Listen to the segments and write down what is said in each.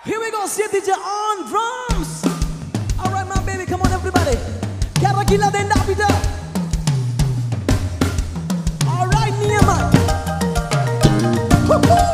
Here we go, Sia DJ on drums. Alright, my baby, come on, everybody. Kara gila den Davida. Alright, Niyama. Woo-hoo.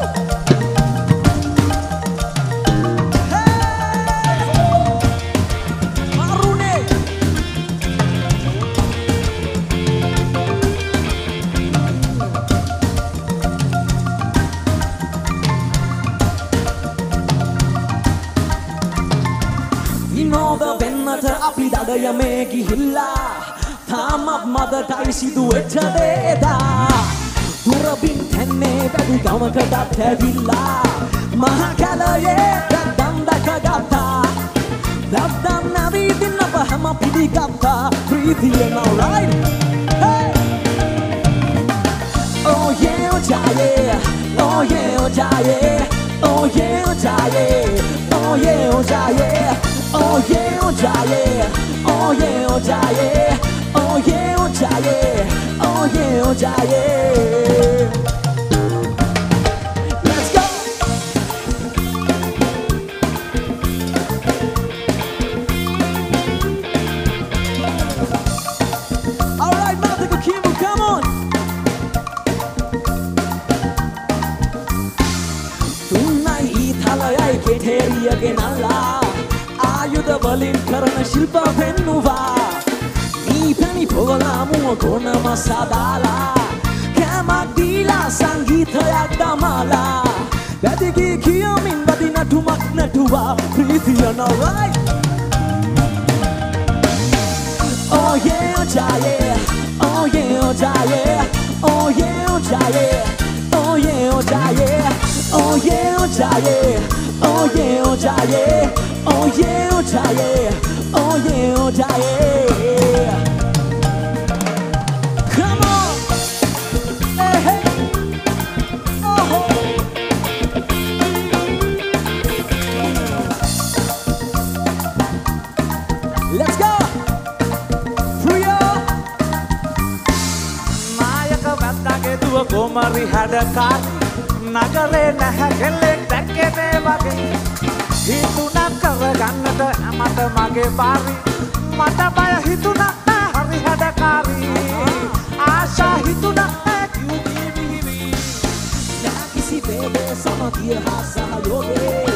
Vinod bennata api dadaya gihilla thamap madatai sidu echadeda durabin thenne badu gamakata thevilla mahakalaye dandaka gatta dabdam navi dinna bahama pidigatta preethiyan alright hey oh yeah oh yeah oh yeah oh yeah oh yeah oh yeah oh yeah oh yeah oh yeah, oh yeah, oh yeah, oh yeah, oh yeah, oh yeah, oh yeah, oh yeah. Let's go. All right, Matthew Kimu, come on. Tonight, ithalai ketheria genalla. Ayuda balin karana shilpa pennuva ni pani phogala mu kona masadala kama dila sangeethayak damala badigi kiyamin badina tumak natuwa preethiyan alright oh yeah oh yeah oh yeah oh yeah oh yeah oh yeah oh yeah oh yeah oh yeah oh yeah oh yeah oh yeah oh yeah, oh yeah, oh yeah, oh yeah. Come on, hey, hey, oh. Let's go, Priya. Nayaka vandage duwa komari hadakari nagare nahagelek dakke me wage hituna karagannata amata mage bari mata baya hituna hari hadakari aasha hituna Na kisi bebe samadiya ha sahayoge